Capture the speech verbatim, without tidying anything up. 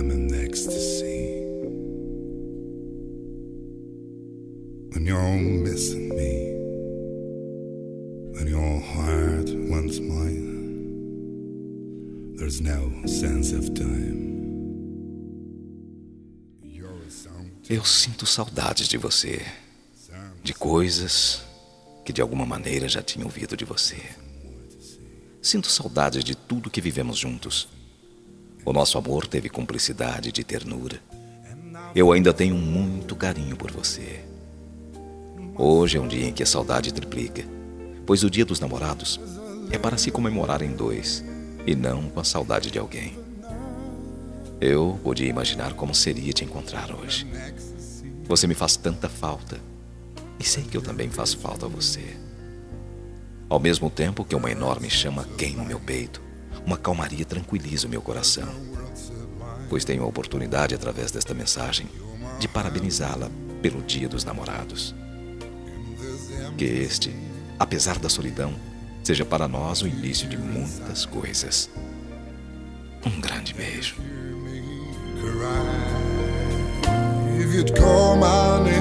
I'm in ecstasy when you're missing me, when your heart wants mine. There's no sense of time. Eu sinto saudades de você, de coisas que de alguma maneira já tinha ouvido de você. Sinto saudades de tudo que vivemos juntos. O nosso amor teve cumplicidade de ternura. Eu ainda tenho muito carinho por você. Hoje é um dia em que a saudade triplica, pois o Dia dos Namorados é para se comemorar em dois e não com a saudade de alguém. Eu podia imaginar como seria te encontrar hoje. Você me faz tanta falta e sei que eu também faço falta a você. Ao mesmo tempo que uma enorme chama queima o meu peito, uma calmaria tranquiliza o meu coração, pois tenho a oportunidade, através desta mensagem, de parabenizá-la pelo Dia dos Namorados. Que este, apesar da solidão, seja para nós o início de muitas coisas. Um grande beijo. If you'd call my name